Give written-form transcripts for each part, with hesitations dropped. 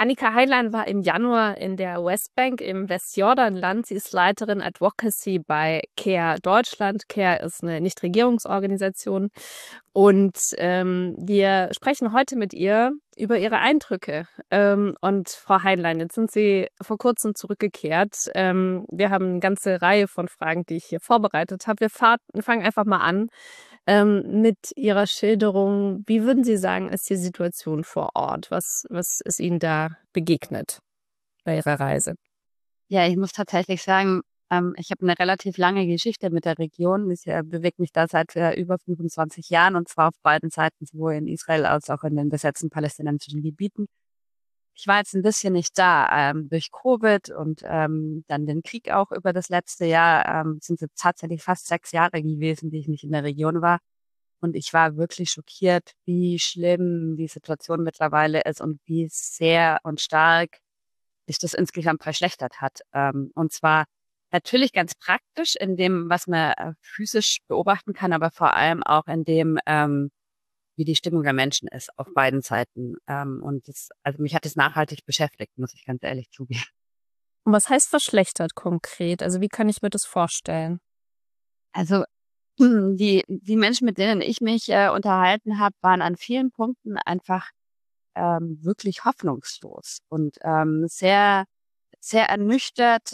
Annika Heilein war im Januar in der Westbank im Westjordanland. Sie ist Leiterin Advocacy bei CARE Deutschland. CARE ist eine Nichtregierungsorganisation. Und wir sprechen heute mit ihr über ihre Eindrücke. Und Frau Heilein, jetzt sind Sie vor kurzem zurückgekehrt. Wir haben eine ganze Reihe von Fragen, die ich hier vorbereitet habe. Wir fangen einfach mal an mit Ihrer Schilderung. Wie würden Sie sagen, ist die Situation vor Ort? Was ist Ihnen da begegnet bei Ihrer Reise? Ja, ich muss tatsächlich sagen, ich habe eine relativ lange Geschichte mit der Region. Ich bewege mich da seit über 25 Jahren und zwar auf beiden Seiten, sowohl in Israel als auch in den besetzten palästinensischen Gebieten. Ich war jetzt ein bisschen nicht da durch Covid und dann den Krieg auch über das letzte Jahr. Sind es tatsächlich fast 6 Jahre gewesen, die ich nicht in der Region war. Und ich war wirklich schockiert, wie schlimm die Situation mittlerweile ist und wie sehr und stark sich das insgesamt verschlechtert hat. Und zwar natürlich ganz praktisch in dem, was man physisch beobachten kann, aber vor allem auch in dem, wie die Stimmung der Menschen ist auf beiden Seiten. Und also mich hat es nachhaltig beschäftigt, muss ich ganz ehrlich zugeben. Und was heißt verschlechtert konkret? Also wie kann ich mir das vorstellen? Also die Menschen, mit denen ich mich unterhalten habe, waren an vielen Punkten einfach wirklich hoffnungslos und sehr, sehr ernüchtert.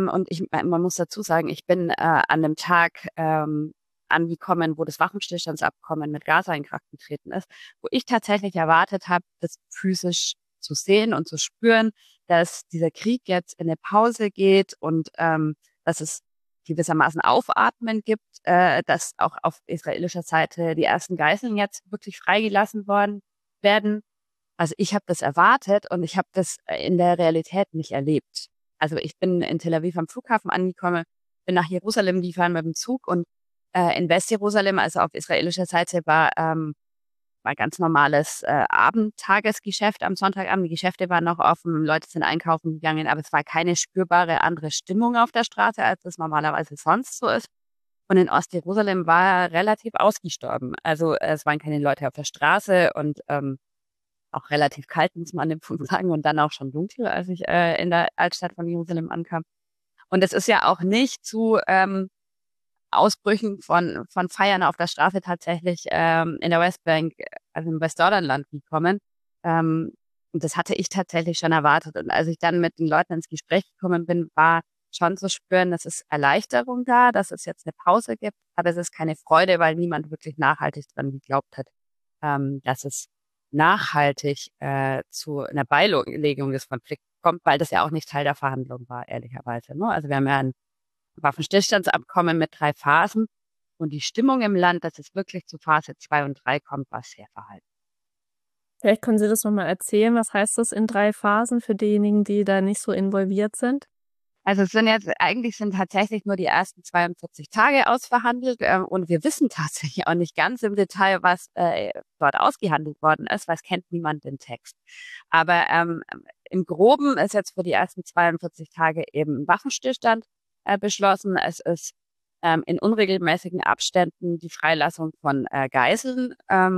Man muss dazu sagen, ich bin an dem Tag angekommen, wo das Waffenstillstandsabkommen mit Gaza in Kraft getreten ist, wo ich tatsächlich erwartet habe, das physisch zu sehen und zu spüren, dass dieser Krieg jetzt in eine Pause geht und dass es gewissermaßen Aufatmen gibt, dass auch auf israelischer Seite die ersten Geiseln jetzt wirklich freigelassen worden werden. Also ich habe das erwartet und ich habe das in der Realität nicht erlebt. Also ich bin in Tel Aviv am Flughafen angekommen, bin nach Jerusalem gefahren mit dem Zug und in Westjerusalem, also auf israelischer Seite, war ganz normales Abendtagesgeschäft am Sonntagabend. Die Geschäfte waren noch offen, Leute sind einkaufen gegangen, aber es war keine spürbare andere Stimmung auf der Straße, als es normalerweise sonst so ist. Und in Ostjerusalem war relativ ausgestorben. Also es waren keine Leute auf der Straße und auch relativ kalt, muss man an dem Punkt sagen, und dann auch schon dunkel, als ich in der Altstadt von Jerusalem ankam. Und es ist ja auch nicht zu Ausbrüchen von Feiern auf der Straße tatsächlich in der Westbank, also im Westjordanland gekommen. Und das hatte ich tatsächlich schon erwartet. Und als ich dann mit den Leuten ins Gespräch gekommen bin, war schon zu spüren, dass es Erleichterung da, dass es jetzt eine Pause gibt, aber es ist keine Freude, weil niemand wirklich nachhaltig dran geglaubt hat, dass es nachhaltig zu einer Beilegung des Konflikts kommt, weil das ja auch nicht Teil der Verhandlung war, ehrlicherweise. Ne? Also wir haben ja ein Waffenstillstandsabkommen mit 3 Phasen und die Stimmung im Land, dass es wirklich zu Phase 2 und 3 kommt, war sehr verhalten. Vielleicht können Sie das nochmal erzählen. Was heißt das in 3 Phasen für diejenigen, die da nicht so involviert sind? Also eigentlich sind tatsächlich nur die ersten 42 Tage ausverhandelt und wir wissen tatsächlich auch nicht ganz im Detail, was dort ausgehandelt worden ist, weil es kennt niemand den Text. Aber im Groben ist jetzt für die ersten 42 Tage eben ein Waffenstillstand beschlossen. Es ist in unregelmäßigen Abständen die Freilassung von Geiseln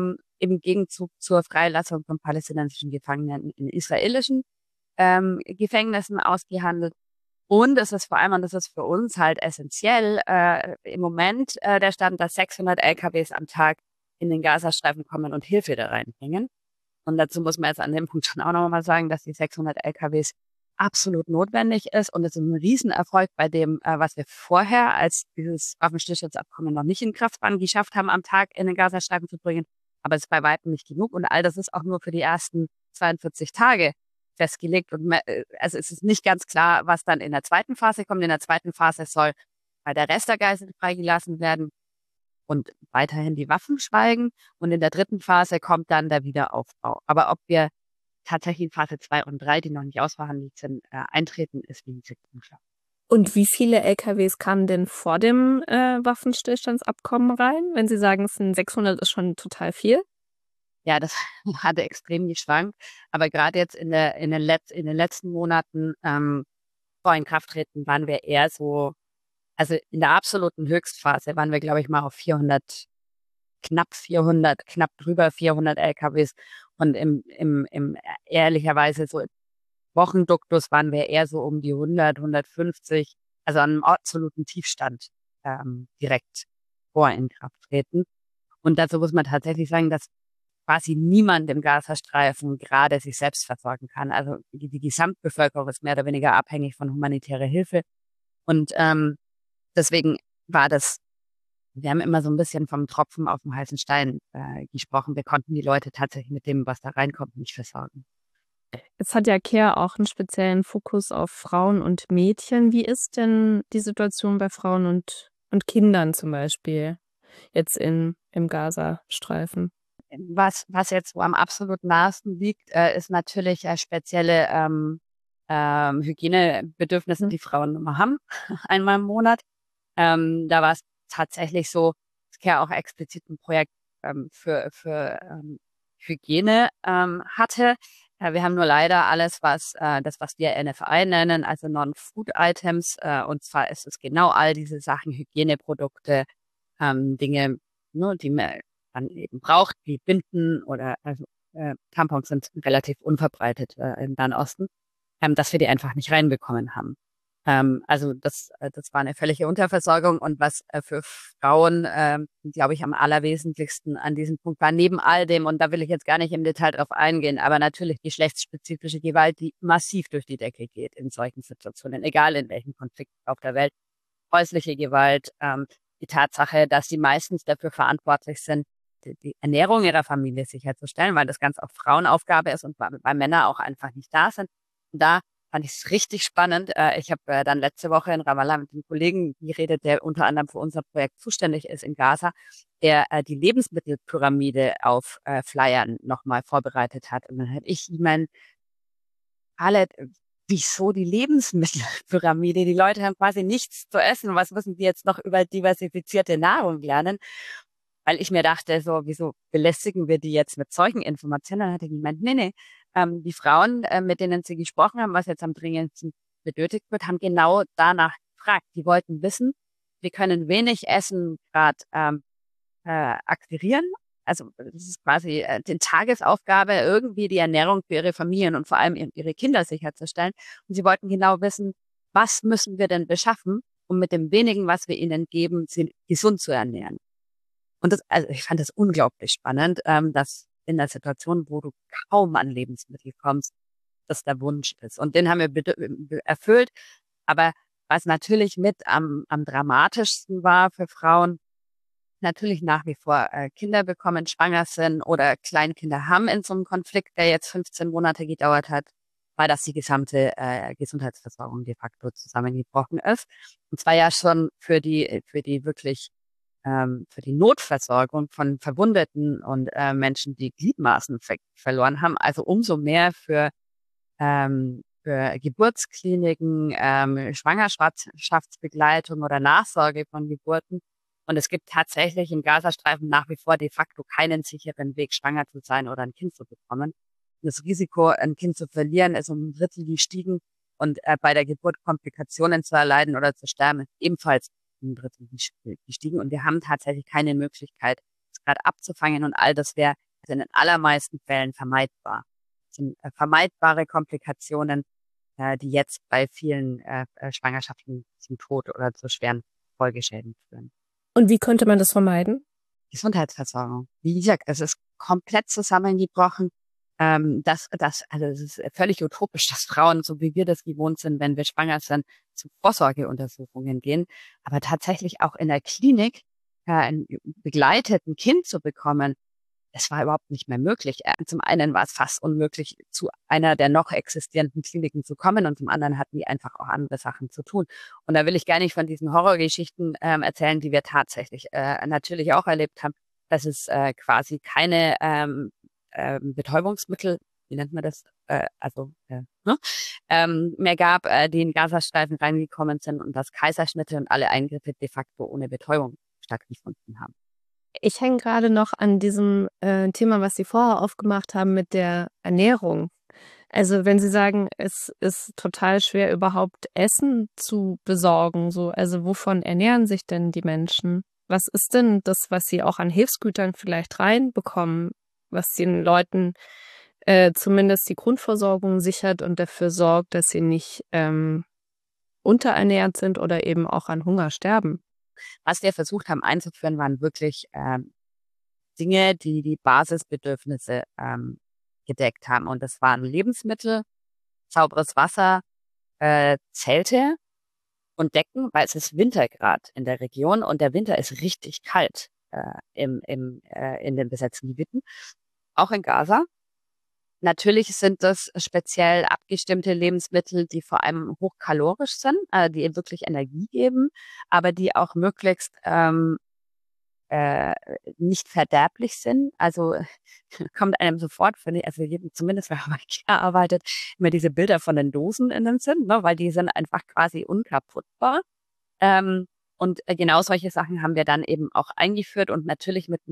im Gegenzug zur Freilassung von palästinensischen Gefangenen in israelischen Gefängnissen ausgehandelt. Und es ist vor allem, und das ist für uns halt essentiell, im Moment der Stand, dass 600 LKWs am Tag in den Gazastreifen kommen und Hilfe da reinbringen. Und dazu muss man jetzt an dem Punkt schon auch nochmal sagen, dass die 600 LKWs absolut notwendig ist. Und es ist ein Riesenerfolg bei dem, was wir vorher, als dieses Waffenstillstandsabkommen noch nicht in Kraft war, geschafft haben, am Tag in den Gazastreifen zu bringen. Aber es ist bei weitem nicht genug. Und all das ist auch nur für die ersten 42 Tage festgelegt. Und also es ist nicht ganz klar, was dann in der zweiten Phase kommt. In der zweiten Phase soll der Rest der Geiseln freigelassen werden und weiterhin die Waffen schweigen. Und in der dritten Phase kommt dann der Wiederaufbau. Aber ob wir tatsächlich in Phase 2 und 3, die noch nicht ausverhandelt sind, eintreten, ist wie gesagt unklar. Und wie viele LKWs kamen denn vor dem Waffenstillstandsabkommen rein? Wenn Sie sagen, es sind 600, ist schon total viel. Ja, das hatte extrem geschwankt. Aber gerade jetzt in den letzten Monaten vor Inkrafttreten waren wir eher so, also in der absoluten Höchstphase waren wir, glaube ich, mal auf 400, knapp drüber 400 LKWs. Und ehrlicherweise so Wochenduktus waren wir eher so um die 100, 150, also an einem absoluten Tiefstand direkt vor Inkrafttreten. Und dazu muss man tatsächlich sagen, dass quasi niemand im Gazastreifen gerade sich selbst versorgen kann. Also die Gesamtbevölkerung ist mehr oder weniger abhängig von humanitärer Hilfe. Und deswegen war das, wir haben immer so ein bisschen vom Tropfen auf dem heißen Stein gesprochen. Wir konnten die Leute tatsächlich mit dem, was da reinkommt, nicht versorgen. Jetzt hat ja CARE auch einen speziellen Fokus auf Frauen und Mädchen. Wie ist denn die Situation bei Frauen und Kindern zum Beispiel jetzt im Gazastreifen? Was jetzt so am absolut nahesten liegt, ist natürlich spezielle Hygienebedürfnisse, die Frauen immer haben, einmal im Monat. Da war es tatsächlich so, dass CARE auch explizit ein Projekt für Hygiene hatte. Wir haben nur leider alles, was wir NFI nennen, also Non-Food-Items. Und zwar ist es genau all diese Sachen, Hygieneprodukte, Dinge, ne, die man dann eben braucht, wie Binden oder also Tampons sind relativ unverbreitet im Nahen Osten, dass wir die einfach nicht reinbekommen haben. Also das war eine völlige Unterversorgung und was für Frauen, glaube ich, am allerwesentlichsten an diesem Punkt war, neben all dem, und da will ich jetzt gar nicht im Detail drauf eingehen, aber natürlich geschlechtsspezifische Gewalt, die massiv durch die Decke geht in solchen Situationen, egal in welchem Konflikt auf der Welt. Häusliche Gewalt, die Tatsache, dass sie meistens dafür verantwortlich sind, die Ernährung ihrer Familie sicherzustellen, weil das ganz auch Frauenaufgabe ist und weil Männer auch einfach nicht da sind. Und da fand ich es richtig spannend. Ich habe dann letzte Woche in Ramallah mit einem Kollegen geredet, der unter anderem für unser Projekt zuständig ist in Gaza, der die Lebensmittelpyramide auf Flyern nochmal vorbereitet hat. Und dann hätte ich ihm alle, wieso die Lebensmittelpyramide? Die Leute haben quasi nichts zu essen. Was müssen die jetzt noch über diversifizierte Nahrung lernen? Weil ich mir dachte, so, wieso belästigen wir die jetzt mit solchen Informationen? Dann hat er gemeint, nee, die Frauen, mit denen sie gesprochen haben, was jetzt am dringendsten benötigt wird, haben genau danach gefragt. Die wollten wissen, wir können wenig Essen gerade akquirieren. Also das ist quasi die Tagesaufgabe, irgendwie die Ernährung für ihre Familien und vor allem ihre Kinder sicherzustellen. Und sie wollten genau wissen, was müssen wir denn beschaffen, um mit dem wenigen, was wir ihnen geben, sie gesund zu ernähren. Und also ich fand das unglaublich spannend, dass in der Situation, wo du kaum an Lebensmittel kommst, das der Wunsch ist. Und den haben wir erfüllt. Aber was natürlich mit am dramatischsten war für Frauen, natürlich nach wie vor Kinder bekommen, schwanger sind oder Kleinkinder haben in so einem Konflikt, der jetzt 15 Monate gedauert hat, weil das die gesamte Gesundheitsversorgung de facto zusammengebrochen ist. Und zwar ja schon für die wirklich für die Notversorgung von Verwundeten und Menschen, die Gliedmaßen verloren haben. Also umso mehr für Geburtskliniken, Schwangerschaftsbegleitung oder Nachsorge von Geburten. Und es gibt tatsächlich im Gazastreifen nach wie vor de facto keinen sicheren Weg, schwanger zu sein oder ein Kind zu bekommen. Das Risiko, ein Kind zu verlieren, ist um ein Drittel gestiegen und bei der Geburt Komplikationen zu erleiden oder zu sterben, ist ebenfalls um ein Drittel gestiegen. Und wir haben tatsächlich keine Möglichkeit, das gerade abzufangen. Und all das wäre also in den allermeisten Fällen vermeidbar. Das sind vermeidbare Komplikationen, die jetzt bei vielen Schwangerschaften zum Tod oder zu schweren Folgeschäden führen. Und wie könnte man das vermeiden? Gesundheitsversorgung. Wie gesagt, es ist komplett zusammengebrochen. Also es ist völlig utopisch, dass Frauen, so wie wir das gewohnt sind, wenn wir schwanger sind, zu Vorsorgeuntersuchungen gehen. Aber tatsächlich auch in der Klinik ein begleiteten Kind zu bekommen, das war überhaupt nicht mehr möglich. Zum einen war es fast unmöglich, zu einer der noch existierenden Kliniken zu kommen und zum anderen hatten die einfach auch andere Sachen zu tun. Und da will ich gar nicht von diesen Horrorgeschichten erzählen, die wir tatsächlich natürlich auch erlebt haben, dass es quasi keine Betäubungsmittel, wie nennt man das, mehr gab, die in Gazastreifen reingekommen sind und dass Kaiserschnitte und alle Eingriffe de facto ohne Betäubung stattgefunden haben. Ich hänge gerade noch an diesem Thema, was Sie vorher aufgemacht haben mit der Ernährung. Also wenn Sie sagen, es ist total schwer, überhaupt Essen zu besorgen, so, also wovon ernähren sich denn die Menschen? Was ist denn das, was Sie auch an Hilfsgütern vielleicht reinbekommen, was den Leuten zumindest die Grundversorgung sichert und dafür sorgt, dass sie nicht unterernährt sind oder eben auch an Hunger sterben. Was wir versucht haben einzuführen, waren wirklich Dinge, die die Basisbedürfnisse gedeckt haben. Und das waren Lebensmittel, sauberes Wasser, Zelte und Decken, weil es ist Winter gerade in der Region und der Winter ist richtig kalt in den besetzten Gebieten, auch in Gaza. Natürlich sind das speziell abgestimmte Lebensmittel, die vor allem hochkalorisch sind, die eben wirklich Energie geben, aber die auch möglichst äh, nicht verderblich sind. Also kommt einem sofort, finde ich, also jedem, zumindest wenn man bei IKEA arbeitet, immer diese Bilder von den Dosen in den Sinn, ne, weil die sind einfach quasi unkaputtbar. Und genau solche Sachen haben wir dann eben auch eingeführt und natürlich mit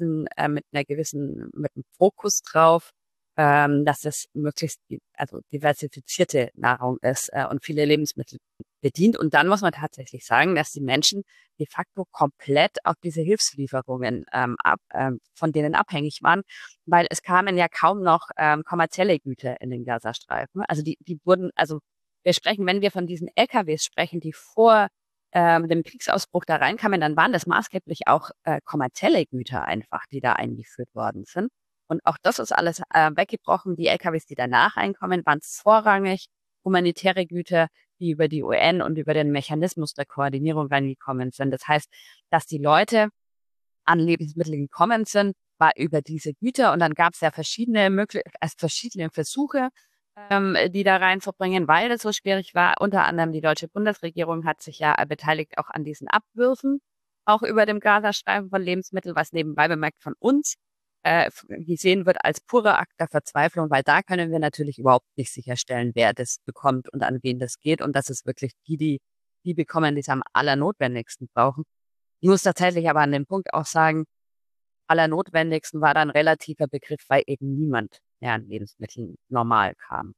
mit einem Fokus drauf, dass es möglichst, also diversifizierte Nahrung ist und viele Lebensmittel bedient. Und dann muss man tatsächlich sagen, dass die Menschen de facto komplett auf diese Hilfslieferungen von denen abhängig waren, weil es kamen ja kaum noch kommerzielle Güter in den Gazastreifen. Also die wurden, also wir sprechen, wenn wir von diesen LKWs sprechen, die vor dem Kriegsausbruch da reinkamen, dann waren das maßgeblich auch kommerzielle Güter einfach, die da eingeführt worden sind. Und auch das ist alles weggebrochen. Die LKWs, die danach einkommen, waren vorrangig humanitäre Güter, die über die UN und über den Mechanismus der Koordinierung reingekommen sind. Das heißt, dass die Leute an Lebensmittel gekommen sind, war über diese Güter. Und dann gab es ja verschiedene Versuche, die da reinzubringen, weil das so schwierig war. Unter anderem die deutsche Bundesregierung hat sich ja beteiligt auch an diesen Abwürfen, auch über dem Gazastreifen von Lebensmitteln, was nebenbei bemerkt von uns gesehen wird als purer Akt der Verzweiflung, weil da können wir natürlich überhaupt nicht sicherstellen, wer das bekommt und an wen das geht. Und das ist wirklich die bekommen, die es am allernotwendigsten brauchen. Ich muss tatsächlich aber an dem Punkt auch sagen, allernotwendigsten war dann relativer Begriff, weil eben niemand mehr an Lebensmitteln normal kam.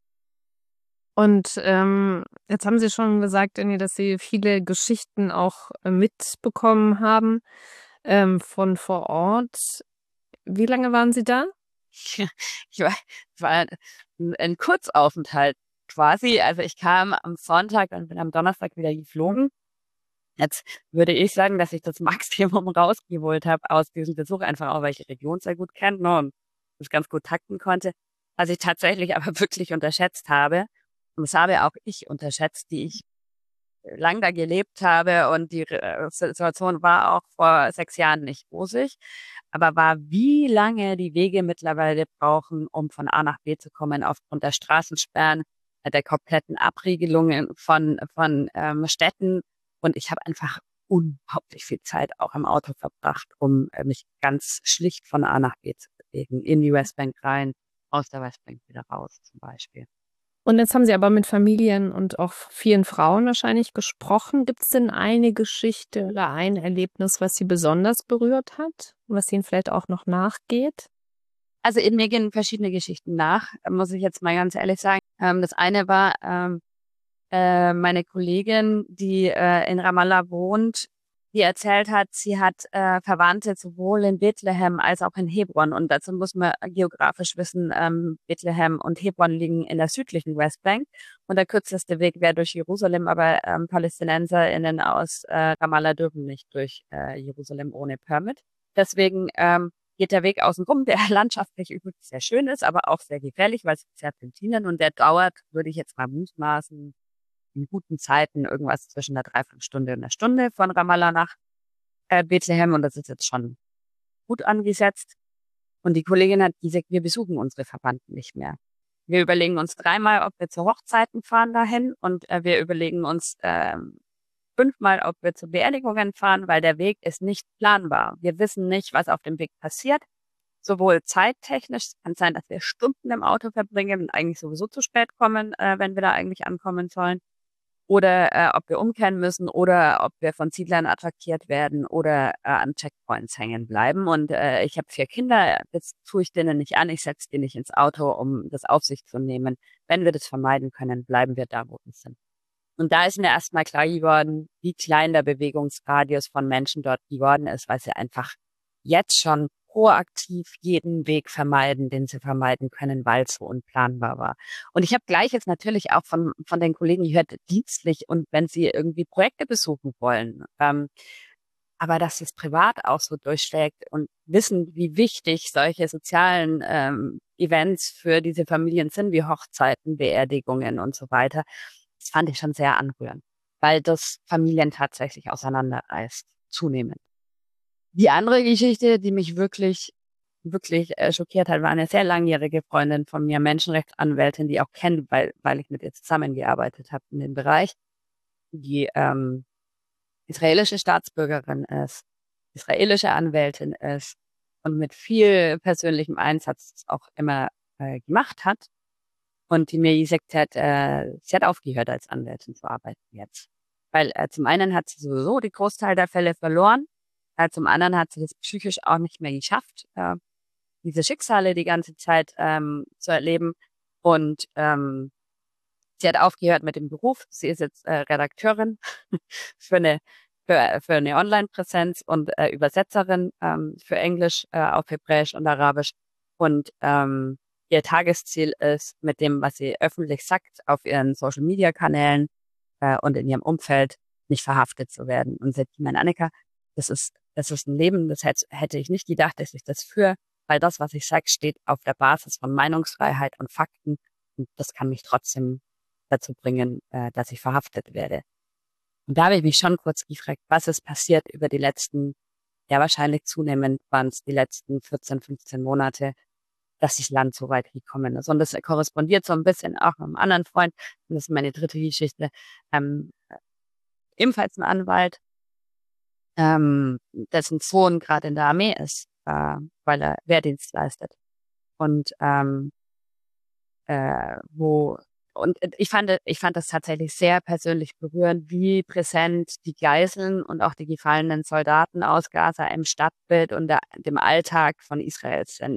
Und jetzt haben Sie schon gesagt, Annie, dass Sie viele Geschichten auch mitbekommen haben von vor Ort. Wie lange waren Sie da? Es war ein Kurzaufenthalt quasi. Also ich kam am Sonntag und bin am Donnerstag wieder geflogen. Jetzt würde ich sagen, dass ich das Maximum rausgeholt habe aus diesem Besuch, einfach auch, weil ich die Region sehr gut kenne, ne, und das ganz gut takten konnte. Was ich tatsächlich aber wirklich unterschätzt habe, und das habe auch ich unterschätzt, die ich lang da gelebt habe und die Situation war auch vor 6 Jahren nicht rosig, aber war, wie lange die Wege mittlerweile brauchen, um von A nach B zu kommen, aufgrund der Straßensperren, der kompletten Abriegelungen von Städten. Und ich habe einfach unglaublich viel Zeit auch im Auto verbracht, um mich ganz schlicht von A nach B zu bewegen, in die Westbank rein, aus der Westbank wieder raus zum Beispiel. Und jetzt haben Sie aber mit Familien und auch vielen Frauen wahrscheinlich gesprochen. Gibt es denn eine Geschichte oder ein Erlebnis, was Sie besonders berührt hat, was Ihnen vielleicht auch noch nachgeht? Also in mir gehen verschiedene Geschichten nach, muss ich jetzt mal ganz ehrlich sagen. Das eine war meine Kollegin, die in Ramallah wohnt, die erzählt hat, sie hat Verwandte sowohl in Bethlehem als auch in Hebron. Und dazu muss man geografisch wissen, Bethlehem und Hebron liegen in der südlichen Westbank. Und der kürzeste Weg wäre durch Jerusalem, aber PalästinenserInnen aus Ramallah dürfen nicht durch Jerusalem ohne Permit. Deswegen geht der Weg außen rum, der landschaftlich übrigens sehr schön ist, aber auch sehr gefährlich, weil es Serpentinen und der dauert, würde ich jetzt mal mutmaßen, in guten Zeiten irgendwas zwischen einer Dreiviertelstunde und einer Stunde von Ramallah nach Bethlehem und das ist jetzt schon gut angesetzt. Und die Kollegin hat gesagt, wir besuchen unsere Verwandten nicht mehr. Wir überlegen uns dreimal, ob wir zu Hochzeiten fahren dahin und wir überlegen uns 5-mal, ob wir zu Beerdigungen fahren, weil der Weg ist nicht planbar. Wir wissen nicht, was auf dem Weg passiert. Sowohl zeittechnisch, es kann sein, dass wir Stunden im Auto verbringen und eigentlich sowieso zu spät kommen, wenn wir da eigentlich ankommen sollen. Oder ob wir umkehren müssen oder ob wir von Siedlern attackiert werden oder an Checkpoints hängen bleiben. Und ich habe 4 Kinder, das tue ich denen nicht an, ich setze die nicht ins Auto, um das auf sich zu nehmen. Wenn wir das vermeiden können, bleiben wir da, wo wir sind. Und da ist mir erstmal klar geworden, wie klein der Bewegungsradius von Menschen dort geworden ist, weil sie einfach jetzt schon proaktiv jeden Weg vermeiden, den sie vermeiden können, weil es so unplanbar war. Und ich habe Gleiches natürlich auch von den Kollegen gehört, dienstlich und wenn sie irgendwie Projekte besuchen wollen. Aber dass es privat auch so durchschlägt und wissen, wie wichtig solche sozialen Events für diese Familien sind, wie Hochzeiten, Beerdigungen und so weiter, das fand ich schon sehr anrührend, weil das Familien tatsächlich auseinanderreißt, zunehmend. Die andere Geschichte, die mich wirklich schockiert hat, war eine sehr langjährige Freundin von mir, Menschenrechtsanwältin, die auch kennt, weil ich mit ihr zusammengearbeitet habe in dem Bereich, die israelische Staatsbürgerin ist, israelische Anwältin ist und mit viel persönlichem Einsatz auch immer gemacht hat. Und die mir gesagt hat, sie hat aufgehört, als Anwältin zu arbeiten jetzt. Weil zum einen hat sie sowieso die Großteil der Fälle verloren, zum anderen hat sie das psychisch auch nicht mehr geschafft, diese Schicksale die ganze Zeit zu erleben. Und sie hat aufgehört mit dem Beruf. Sie ist jetzt Redakteurin für für eine Online-Präsenz und Übersetzerin für Englisch auf Hebräisch und Arabisch. Und ihr Tagesziel ist, mit dem, was sie öffentlich sagt, auf ihren Social-Media-Kanälen und in ihrem Umfeld nicht verhaftet zu werden. Und sie hat gemeint, Annika, das ist ein Leben, das hätte ich nicht gedacht, dass ich das führe, weil das, was ich sage, steht auf der Basis von Meinungsfreiheit und Fakten. Und das kann mich trotzdem dazu bringen, dass ich verhaftet werde. Und da habe ich mich schon kurz gefragt, was ist passiert über die letzten, ja wahrscheinlich zunehmend waren es die letzten 14, 15 Monate, dass das Land so weit gekommen ist. Und das korrespondiert so ein bisschen auch mit einem anderen Freund, und das ist meine dritte Geschichte, ebenfalls ein Anwalt, dessen Sohn gerade in der Armee ist, weil er Wehrdienst leistet. Und wo und ich fand das tatsächlich sehr persönlich berührend, wie präsent die Geiseln und auch die gefallenen Soldaten aus Gaza im Stadtbild und dem Alltag von Israel sind.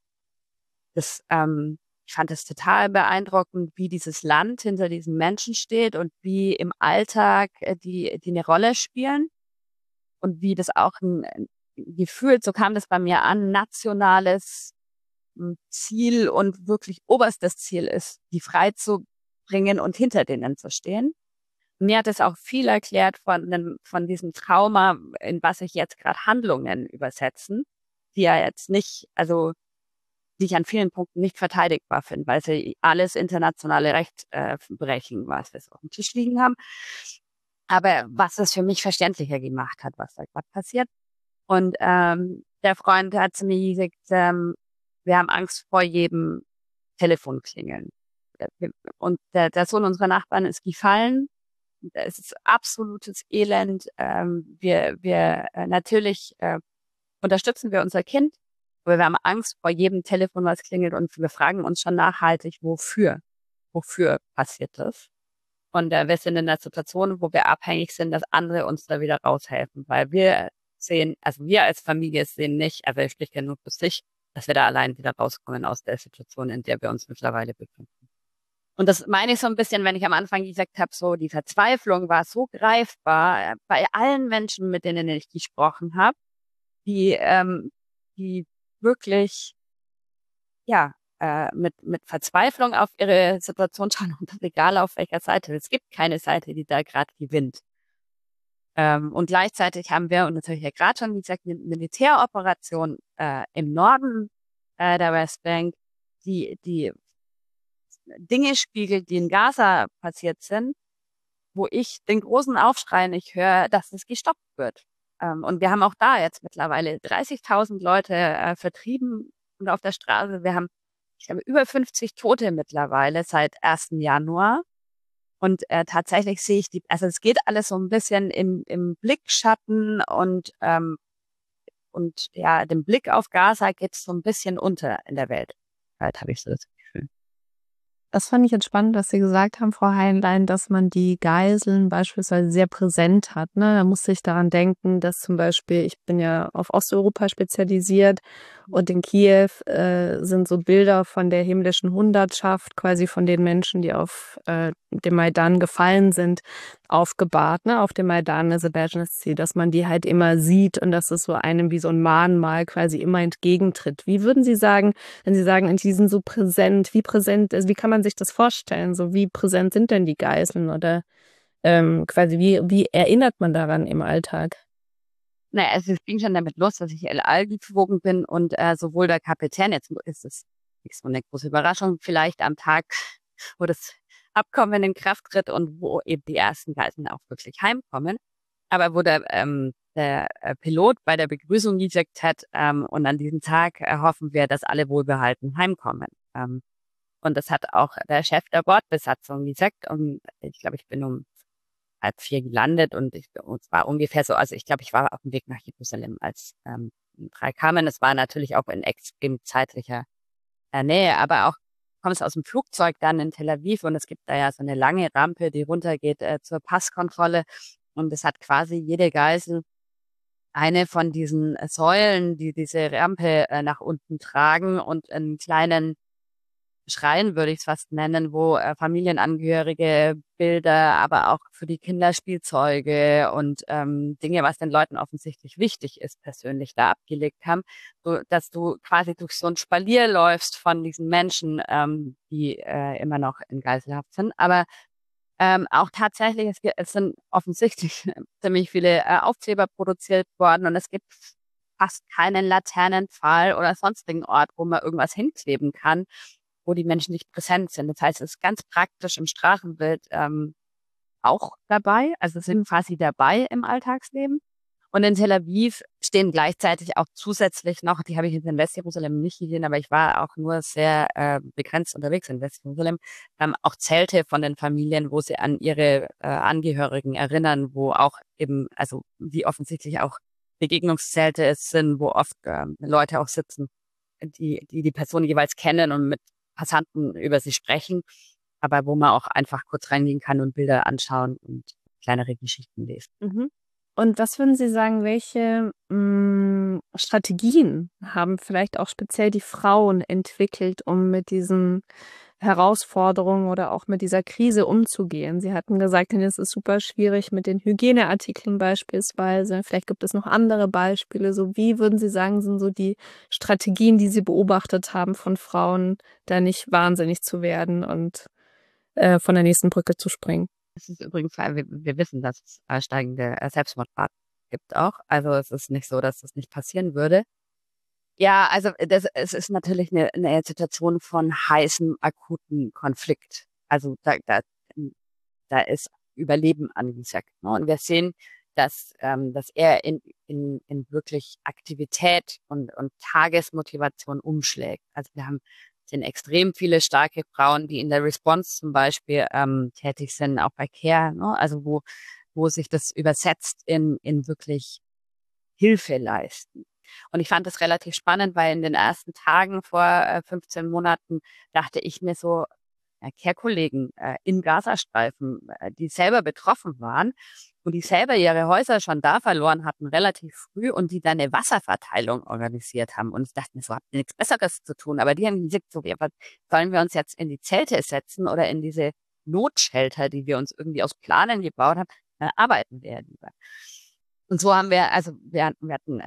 Ich fand das total beeindruckend, wie dieses Land hinter diesen Menschen steht und wie im Alltag die eine Rolle spielen und wie das auch ein Gefühl, so kam das bei mir an, nationales Ziel und wirklich oberstes Ziel ist, die frei zu bringen und hinter denen zu stehen. Mir hat es auch viel erklärt von diesem Trauma, in was sich jetzt gerade Handlungen übersetzen, die ja jetzt nicht, also die ich an vielen Punkten nicht verteidigbar finde, weil sie alles internationale Recht brechen, was wir so auf dem Tisch liegen haben. Aber was es für mich verständlicher gemacht hat, was da gerade passiert. Und der Freund hat zu mir gesagt, wir haben Angst vor jedem Telefonklingeln. Und der Sohn unserer Nachbarn ist gefallen. Es ist absolutes Elend. Natürlich unterstützen wir unser Kind, aber wir haben Angst vor jedem Telefon, was klingelt, und wir fragen uns schon nachhaltig, wofür passiert das? Und wir sind in einer Situation, wo wir abhängig sind, dass andere uns da wieder raushelfen, weil wir als Familie sehen nicht, also ich spreche ja nur für sich, dass wir da allein wieder rauskommen aus der Situation, in der wir uns mittlerweile befinden. Und das meine ich so ein bisschen, wenn ich am Anfang gesagt habe, so die Verzweiflung war so greifbar bei allen Menschen, mit denen ich gesprochen habe, die wirklich mit Verzweiflung auf ihre Situation schauen, und egal auf welcher Seite. Es gibt keine Seite, die da gerade gewinnt. Und gleichzeitig haben wir, und natürlich ja gerade schon, wie gesagt, eine Militäroperation im Norden der Westbank, die Dinge spiegelt, die in Gaza passiert sind, wo ich den großen Aufschrei nicht höre, dass es gestoppt wird. Und wir haben auch da jetzt mittlerweile 30.000 Leute vertrieben und auf der Straße. Ich habe über 50 Tote mittlerweile seit 1. Januar. Und tatsächlich sehe ich also es geht alles so ein bisschen im Blickschatten und ja, dem Blick auf Gaza geht es so ein bisschen unter in der Welt. Halt habe ich so das Gefühl. Das fand ich jetzt spannend, dass Sie gesagt haben, Frau Heinlein, dass man die Geiseln beispielsweise sehr präsent hat. Ne? Da musste ich daran denken, dass zum Beispiel, ich bin ja auf Osteuropa spezialisiert Und in Kiew sind so Bilder von der himmlischen Hundertschaft, quasi von den Menschen, die auf dem Maidan gefallen sind, aufgebahrt, ne, auf dem Maidan Aserbaidschan, dass man die halt immer sieht und dass es so einem wie so ein Mahnmal quasi immer entgegentritt. Wie würden Sie sagen, wenn Sie sagen, die sind so präsent, also wie kann man sich das vorstellen? So wie präsent sind denn die Geiseln oder quasi wie erinnert man daran im Alltag? Naja, also es ging schon damit los, dass ich El Al geflogen bin und sowohl der Kapitän, jetzt ist es nicht so eine große Überraschung, vielleicht am Tag, wo das Abkommen in Kraft tritt und wo eben die ersten Geiseln auch wirklich heimkommen, aber wo der Pilot bei der Begrüßung gesagt hat, und an diesem Tag hoffen wir, dass alle wohlbehalten heimkommen. Und das hat auch der Chef der Bordbesatzung gesagt. Und ich glaube, ich bin um 3:30 gelandet und es war ungefähr so, also ich glaube, ich war auf dem Weg nach Jerusalem, als drei kamen. Es war natürlich auch in extrem zeitlicher Nähe, aber auch kommst aus dem Flugzeug dann in Tel Aviv und es gibt da ja so eine lange Rampe, die runtergeht zur Passkontrolle und es hat quasi jede Geisel eine von diesen Säulen, die diese Rampe nach unten tragen und einen kleinen Schrein, würde ich es fast nennen, wo Familienangehörige Bilder, aber auch für die Kinder Spielzeuge und Dinge, was den Leuten offensichtlich wichtig ist, persönlich da abgelegt haben, so dass du quasi durch so ein Spalier läufst von diesen Menschen, die immer noch in Geiselhaft sind. Aber auch tatsächlich, es sind offensichtlich ziemlich viele Aufkleber produziert worden und es gibt fast keinen Laternenpfahl oder sonstigen Ort, wo man irgendwas hinkleben kann, wo die Menschen nicht präsent sind. Das heißt, es ist ganz praktisch im Straßenbild auch dabei, also sind quasi dabei im Alltagsleben. Und in Tel Aviv stehen gleichzeitig auch zusätzlich noch, die habe ich in Westjerusalem nicht gesehen, aber ich war auch nur sehr begrenzt unterwegs in Westjerusalem, auch Zelte von den Familien, wo sie an ihre Angehörigen erinnern, wo auch eben, also wie offensichtlich auch Begegnungszelte es sind, wo oft Leute auch sitzen, die Person jeweils kennen und mit Passanten über sie sprechen, aber wo man auch einfach kurz reingehen kann und Bilder anschauen und kleinere Geschichten lesen. Mhm. Und was würden Sie sagen, welche Strategien haben vielleicht auch speziell die Frauen entwickelt, um mit diesen Herausforderungen oder auch mit dieser Krise umzugehen? Sie hatten gesagt, es ist super schwierig mit den Hygieneartikeln beispielsweise. Vielleicht gibt es noch andere Beispiele. So, wie würden Sie sagen, sind so die Strategien, die Sie beobachtet haben von Frauen, da nicht wahnsinnig zu werden und von der nächsten Brücke zu springen? Es ist übrigens, wir wissen, dass es steigende Selbstmordraten gibt auch. Also es ist nicht so, dass das nicht passieren würde. Ja, also es ist natürlich eine Situation von heißem, akuten Konflikt. Also da ist Überleben angesagt. Ne? Und wir sehen, dass er in wirklich Aktivität und Tagesmotivation umschlägt. Also sind extrem viele starke Frauen, die in der Response zum Beispiel tätig sind, auch bei Care, ne? Also wo sich das übersetzt in wirklich Hilfe leisten. Und ich fand das relativ spannend, weil in den ersten Tagen vor 15 Monaten dachte ich mir so, Care-Kollegen im Gazastreifen, die selber betroffen waren und die selber ihre Häuser schon da verloren hatten, relativ früh und die dann eine Wasserverteilung organisiert haben. Und ich dachte mir so, habt ihr nichts Besseres zu tun? Aber die haben gesagt, so, was sollen wir uns jetzt in die Zelte setzen oder in diese Notshelter, die wir uns irgendwie aus Planen gebaut haben, arbeiten wir ja lieber. Und so haben wir, also wir hatten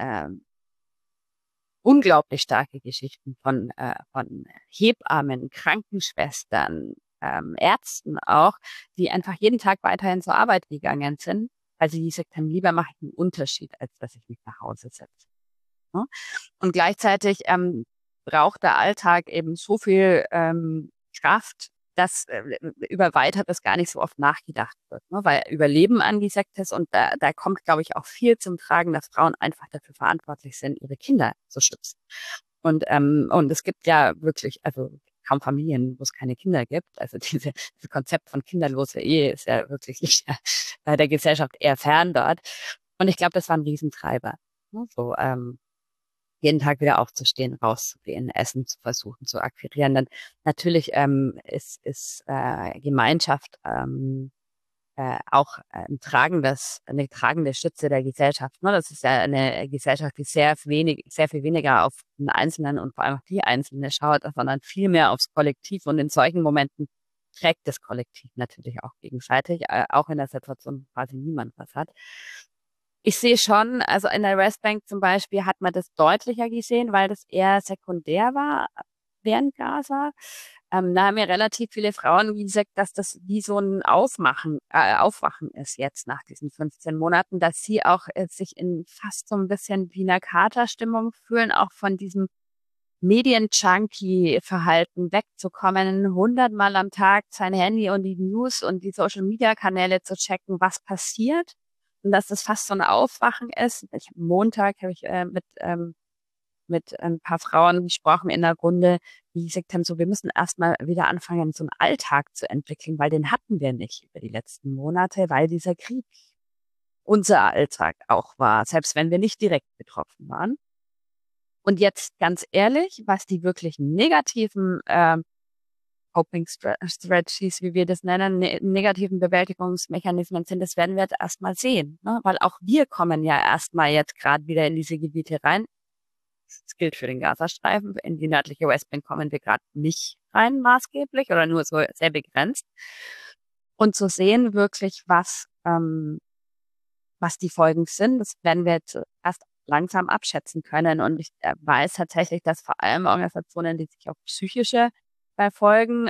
unglaublich starke Geschichten von Hebammen, Krankenschwestern, Ärzten auch, die einfach jeden Tag weiterhin zur Arbeit gegangen sind, weil sie gesagt haben, lieber mache ich einen Unterschied, als dass ich mich nach Hause setze. Ne? Und gleichzeitig braucht der Alltag eben so viel Kraft, dass über Weiteres gar nicht so oft nachgedacht wird, ne? Weil Überleben angesagt ist und da kommt, glaube ich, auch viel zum Tragen, dass Frauen einfach dafür verantwortlich sind, ihre Kinder zu schützen. Und es gibt ja wirklich, also kaum Familien, wo es keine Kinder gibt. Also dieses Konzept von kinderloser Ehe ist ja wirklich nicht der Gesellschaft eher fern dort. Und ich glaube, das war ein Riesentreiber. Ne? So, jeden Tag wieder aufzustehen, rauszugehen, Essen zu versuchen zu akquirieren. Dann natürlich ist Gemeinschaft eine tragende Stütze der Gesellschaft. Ne? Das ist ja eine Gesellschaft, die sehr viel weniger auf den Einzelnen und vor allem auf die Einzelne schaut, sondern viel mehr aufs Kollektiv. Und in solchen Momenten trägt das Kollektiv natürlich auch gegenseitig, auch in der Situation, wo quasi niemand was hat. Ich sehe schon, also in der Westbank zum Beispiel hat man das deutlicher gesehen, weil das eher sekundär war während Gaza. Da haben mir relativ viele Frauen gesagt, dass das wie so ein Aufwachen ist jetzt nach diesen 15 Monaten, dass sie auch sich in fast so ein bisschen wie einer Katerstimmung fühlen, auch von diesem Medien-Junkie-Verhalten wegzukommen, 100-mal am Tag sein Handy und die News und die Social-Media-Kanäle zu checken, was passiert. Und dass das fast so ein Aufwachen ist. Montag habe ich mit ein paar Frauen gesprochen in der Runde, die gesagt haben, so, wir müssen erstmal wieder anfangen, so einen Alltag zu entwickeln, weil den hatten wir nicht über die letzten Monate, weil dieser Krieg unser Alltag auch war, selbst wenn wir nicht direkt betroffen waren. Und jetzt ganz ehrlich, was die wirklich negativen Coping Strategies, wie wir das nennen, negativen Bewältigungsmechanismen sind, das werden wir jetzt erstmal sehen. Ne? Weil auch wir kommen ja erstmal jetzt gerade wieder in diese Gebiete rein. Das gilt für den Gazastreifen. In die nördliche Westbank kommen wir gerade nicht rein maßgeblich oder nur so sehr begrenzt. Und zu sehen wirklich, was die Folgen sind, das werden wir jetzt erst langsam abschätzen können. Und ich weiß tatsächlich, dass vor allem Organisationen, die sich auf psychische Folgen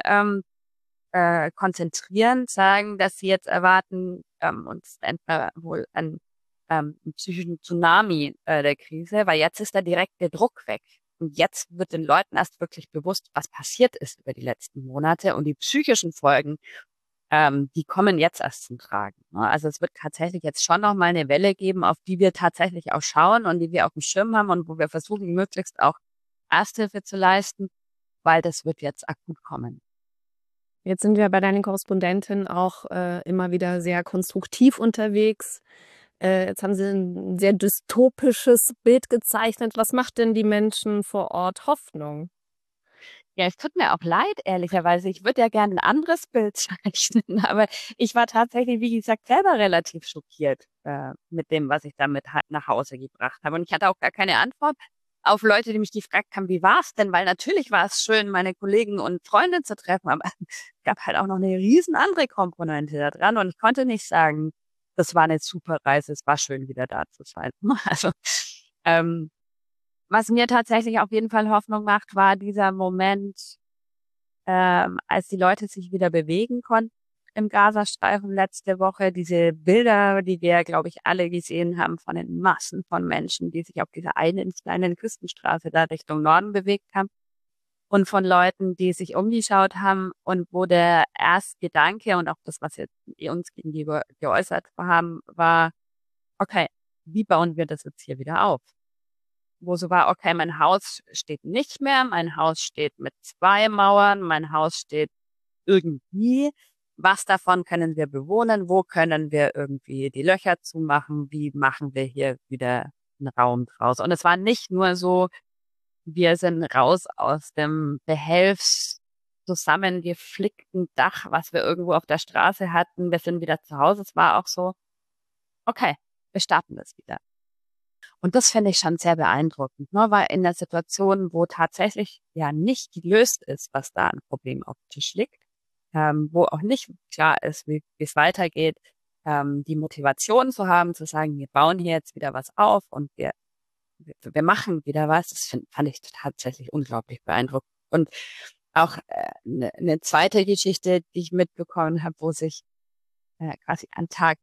konzentrieren, sagen, dass sie jetzt erwarten, uns wohl einen psychischen Tsunami der Krise, weil jetzt ist der direkte Druck weg. Und jetzt wird den Leuten erst wirklich bewusst, was passiert ist über die letzten Monate und die psychischen Folgen, die kommen jetzt erst zum Tragen. Ne? Also es wird tatsächlich jetzt schon noch mal eine Welle geben, auf die wir tatsächlich auch schauen und die wir auf dem Schirm haben und wo wir versuchen, möglichst auch Ersthilfe zu leisten, weil das wird jetzt akut kommen. Jetzt sind wir bei deinen Korrespondentinnen auch immer wieder sehr konstruktiv unterwegs. Jetzt haben Sie ein sehr dystopisches Bild gezeichnet. Was macht denn die Menschen vor Ort Hoffnung? Ja, es tut mir auch leid, ehrlicherweise. Ich würde ja gerne ein anderes Bild zeichnen, aber ich war tatsächlich, wie gesagt, selber relativ schockiert mit dem, was ich damit nach Hause gebracht habe. Und ich hatte auch gar keine Antwort auf Leute, die mich gefragt haben, wie war es denn? Weil natürlich war es schön, meine Kollegen und Freunde zu treffen, aber es gab halt auch noch eine riesen andere Komponente da dran. Und ich konnte nicht sagen, das war eine super Reise, es war schön, wieder da zu sein. Also, ähm, was mir tatsächlich auf jeden Fall Hoffnung macht, war dieser Moment, als die Leute sich wieder bewegen konnten im Gazastreifen letzte Woche. Diese Bilder, die wir, glaube ich, alle gesehen haben von den Massen von Menschen, die sich auf dieser einen kleinen Küstenstraße da Richtung Norden bewegt haben und von Leuten, die sich umgeschaut haben und wo der erste Gedanke und auch das, was jetzt uns gegenüber geäußert haben, war, okay, wie bauen wir das jetzt hier wieder auf? Wo so war, okay, mein Haus steht nicht mehr, mein Haus steht mit 2 Mauern, mein Haus steht irgendwie. Was davon können wir bewohnen? Wo können wir irgendwie die Löcher zumachen? Wie machen wir hier wieder einen Raum draus? Und es war nicht nur so, wir sind raus aus dem behelfs zusammengeflickten Dach, was wir irgendwo auf der Straße hatten. Wir sind wieder zu Hause. Es war auch so, okay, wir starten das wieder. Und das finde ich schon sehr beeindruckend, ne? Weil in der Situation, wo tatsächlich ja nicht gelöst ist, was da ein Problem auf dem Tisch liegt, wo auch nicht klar ist, wie es weitergeht, die Motivation zu haben, zu sagen, wir bauen hier jetzt wieder was auf und wir machen wieder was, das fand ich tatsächlich unglaublich beeindruckend. Und auch eine zweite Geschichte, die ich mitbekommen habe, wo sich quasi an Tag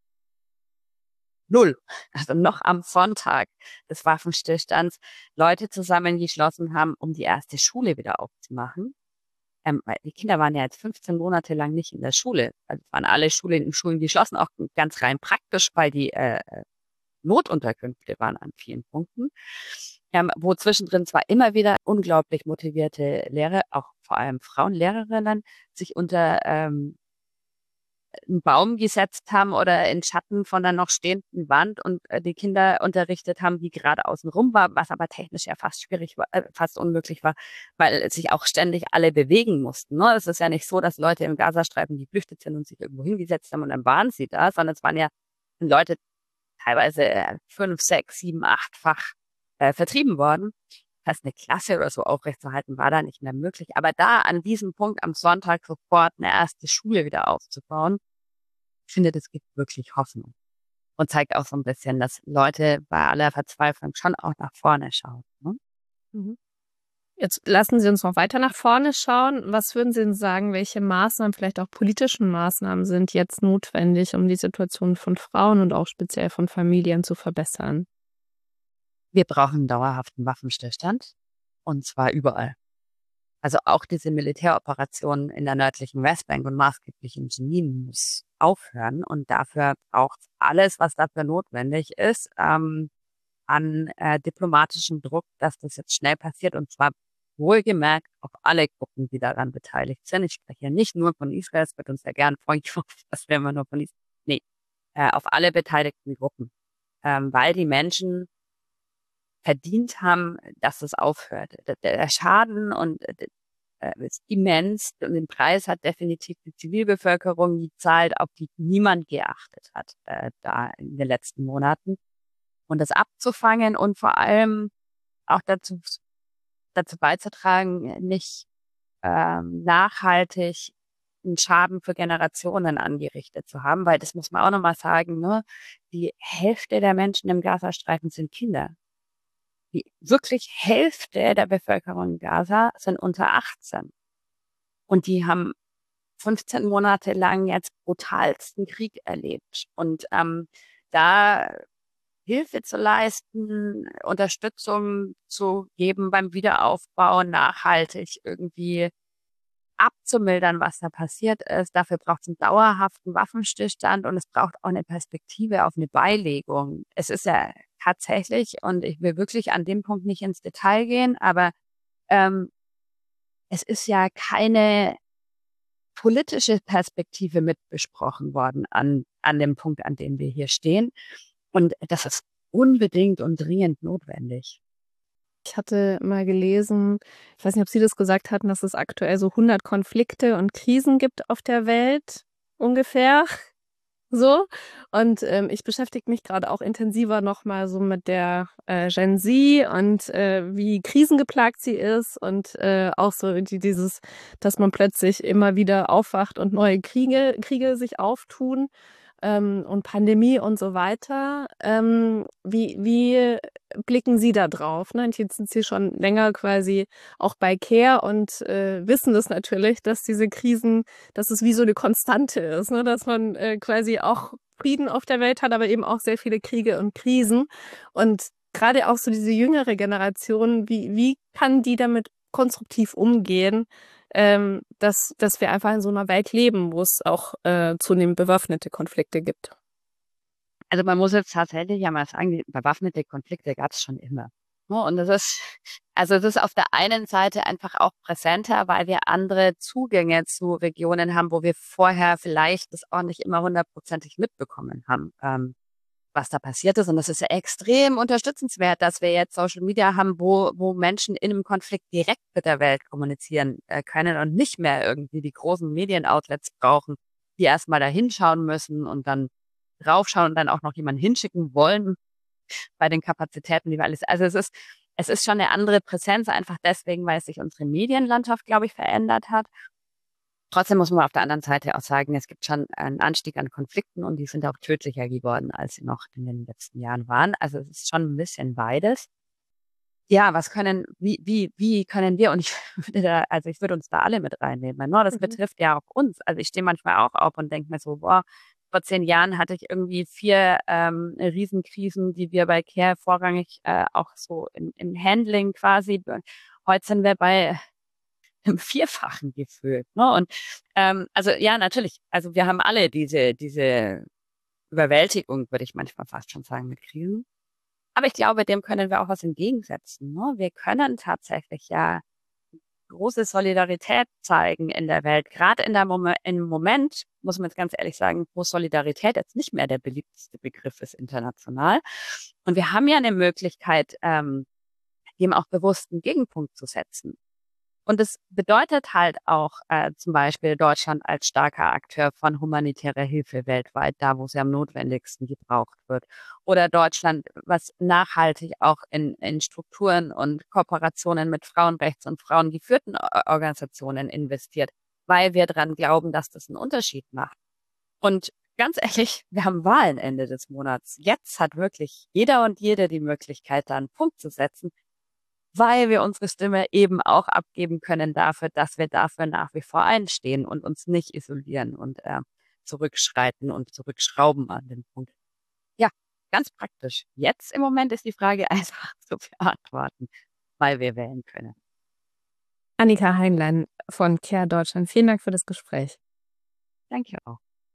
Null, also noch am Sonntag des Waffenstillstands, Leute zusammengeschlossen haben, um die erste Schule wieder aufzumachen. Weil die Kinder waren ja jetzt 15 Monate lang nicht in der Schule. Also waren alle Schulen geschlossen, auch ganz rein praktisch, weil die Notunterkünfte waren an vielen Punkten. Wo zwischendrin zwar immer wieder unglaublich motivierte Lehrer, auch vor allem Frauenlehrerinnen, sich unter einen Baum gesetzt haben oder in Schatten von einer noch stehenden Wand und die Kinder unterrichtet haben, die gerade außen rum war, was aber technisch ja fast schwierig war, fast unmöglich war, weil sich auch ständig alle bewegen mussten. Ne? Es ist ja nicht so, dass Leute im Gazastreifen geflüchtet sind und sich irgendwo hingesetzt haben und dann waren sie da, sondern es waren ja Leute teilweise 5, 6, 7, 8-fach vertrieben worden. Das heißt, eine Klasse oder so aufrechtzuerhalten war da nicht mehr möglich. Aber da an diesem Punkt am Sonntag sofort eine erste Schule wieder aufzubauen, ich finde, das gibt wirklich Hoffnung. Und zeigt auch so ein bisschen, dass Leute bei aller Verzweiflung schon auch nach vorne schauen. Ne? Mhm. Jetzt lassen Sie uns noch weiter nach vorne schauen. Was würden Sie denn sagen, welche Maßnahmen, vielleicht auch politischen Maßnahmen, sind jetzt notwendig, um die Situation von Frauen und auch speziell von Familien zu verbessern? Wir brauchen einen dauerhaften Waffenstillstand. Und zwar überall. Also auch diese Militäroperationen in der nördlichen Westbank und maßgeblich in Jenin muss aufhören. Und dafür braucht alles, was dafür notwendig ist, an diplomatischem Druck, dass das jetzt schnell passiert. Und zwar wohlgemerkt auf alle Gruppen, die daran beteiligt sind. Ich spreche ja nicht nur von Israel, es wird uns ja gern vorgeworfen, dass wir immer nur von Israel. Nee, auf alle beteiligten Gruppen. Weil die Menschen verdient haben, dass es aufhört. Der Schaden und ist immens und den Preis hat definitiv die Zivilbevölkerung gezahlt, auf die niemand geachtet hat da in den letzten Monaten. Und das abzufangen und vor allem auch dazu beizutragen, nicht nachhaltig einen Schaden für Generationen angerichtet zu haben, weil das muss man auch nochmal sagen, ne? Die Hälfte der Menschen im Gazastreifen sind Kinder. Die wirklich Hälfte der Bevölkerung in Gaza sind unter 18. Und die haben 15 Monate lang jetzt brutalsten Krieg erlebt. Und da Hilfe zu leisten, Unterstützung zu geben beim Wiederaufbau, nachhaltig irgendwie abzumildern, was da passiert ist. Dafür braucht es einen dauerhaften Waffenstillstand und es braucht auch eine Perspektive auf eine Beilegung. Es ist ja tatsächlich, und ich will wirklich an dem Punkt nicht ins Detail gehen, aber ähm, es ist ja keine politische Perspektive mit besprochen worden an dem Punkt, an dem wir hier stehen. Und das ist unbedingt und dringend notwendig. Ich hatte mal gelesen, ich weiß nicht, ob Sie das gesagt hatten, dass es aktuell so 100 Konflikte und Krisen gibt auf der Welt, ungefähr. So. Und ich beschäftige mich gerade auch intensiver nochmal so mit der Gen Z und wie krisengeplagt sie ist und auch so dieses, dass man plötzlich immer wieder aufwacht und neue Kriege sich auftun und Pandemie und so weiter. Wie blicken Sie da drauf? Ne? Und jetzt sind Sie schon länger quasi auch bei CARE und wissen das natürlich, dass diese Krisen, dass es wie so eine Konstante ist, ne? Dass man quasi auch Frieden auf der Welt hat, aber eben auch sehr viele Kriege und Krisen. Und gerade auch so diese jüngere Generation, wie kann die damit konstruktiv umgehen, dass wir einfach in so einer Welt leben, wo es auch zunehmend bewaffnete Konflikte gibt? Also man muss jetzt tatsächlich ja mal sagen, die bewaffnete Konflikte gab es schon immer. Ne? Und es ist auf der einen Seite einfach auch präsenter, weil wir andere Zugänge zu Regionen haben, wo wir vorher vielleicht das auch nicht immer hundertprozentig mitbekommen haben, was da passiert ist. Und das ist ja extrem unterstützenswert, dass wir jetzt Social Media haben, wo Menschen in einem Konflikt direkt mit der Welt kommunizieren können und nicht mehr irgendwie die großen Medienoutlets brauchen, die erstmal da hinschauen müssen und dann draufschauen und dann auch noch jemanden hinschicken wollen bei den Kapazitäten, die wir alles. Also es ist schon eine andere Präsenz, einfach deswegen, weil sich unsere Medienlandschaft, glaube ich, verändert hat. Trotzdem muss man auf der anderen Seite auch sagen, es gibt schon einen Anstieg an Konflikten und die sind auch tödlicher geworden, als sie noch in den letzten Jahren waren. Also es ist schon ein bisschen beides. Ja, wie können wir, und ich ich würde uns da alle mit reinnehmen, ne? Das Mhm. betrifft ja auch uns. Also ich stehe manchmal auch auf und denke mir so, boah, vor 10 Jahren hatte ich irgendwie 4 Riesenkrisen, die wir bei Care vorrangig auch so im Handling quasi. Heute sind wir bei einem Vierfachen gefühlt. Ne? Und also ja, natürlich. Also wir haben alle diese Überwältigung, würde ich manchmal fast schon sagen, mit Krisen. Aber ich glaube, dem können wir auch was entgegensetzen. Ne? Wir können tatsächlich ja große Solidarität zeigen in der Welt. Gerade im Moment, muss man jetzt ganz ehrlich sagen, wo Solidarität jetzt nicht mehr der beliebteste Begriff ist international. Und wir haben ja eine Möglichkeit, dem auch bewusst einen Gegenpunkt zu setzen. Und es bedeutet halt auch zum Beispiel Deutschland als starker Akteur von humanitärer Hilfe weltweit, da wo sie am notwendigsten gebraucht wird. Oder Deutschland, was nachhaltig auch in Strukturen und Kooperationen mit Frauenrechts- und frauengeführten Organisationen investiert, weil wir daran glauben, dass das einen Unterschied macht. Und ganz ehrlich, wir haben Wahlen Ende des Monats. Jetzt hat wirklich jeder und jede die Möglichkeit, da einen Punkt zu setzen, weil wir unsere Stimme eben auch abgeben können dafür, dass wir dafür nach wie vor einstehen und uns nicht isolieren und zurückschreiten und zurückschrauben an den Punkt. Ja, ganz praktisch. Jetzt im Moment ist die Frage einfach zu beantworten, weil wir wählen können. Annika Heinlein von CARE Deutschland, vielen Dank für das Gespräch. Danke auch.